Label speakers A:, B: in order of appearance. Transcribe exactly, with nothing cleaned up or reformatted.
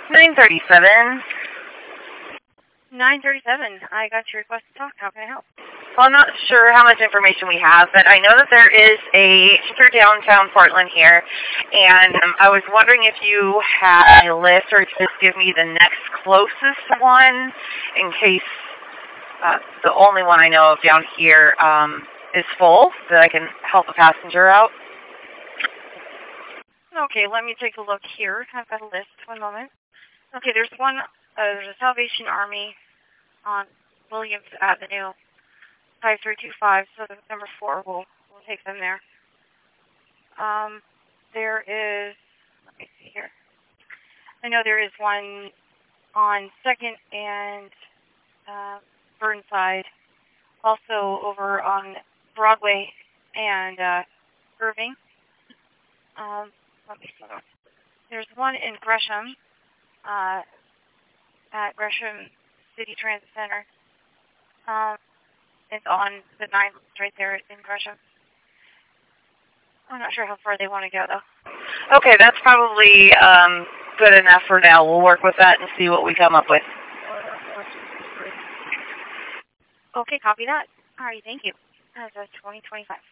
A: nine thirty-seven.
B: nine thirty-seven. I got your request to talk. How can I help?
A: Well, I'm not sure how much information we have, but I know that there is a shelter downtown Portland here, and um, I was wondering if you had a list or just give me the next closest one in case uh, the only one I know of down here um, is full, so that I can help a passenger out.
B: Okay, let me take a look here. I've got a list. One moment. Okay, there's one. Uh, there's a Salvation Army on Williams Avenue, five three two five. So the number four, we'll we'll take them there. Um, there is. Let me see here. I know there is one on Second and uh, Burnside, also over on Broadway and uh, Irving. Um, let me see. There's one in Gresham, uh, at Gresham City Transit Center. Um, it's on the nine right there in Gresham. I'm not sure how far they want to go, though.
A: Okay, that's probably um, good enough for now. We'll work with that and see what we come up with.
B: Okay, copy that. All right, thank you. That's twenty twenty-five.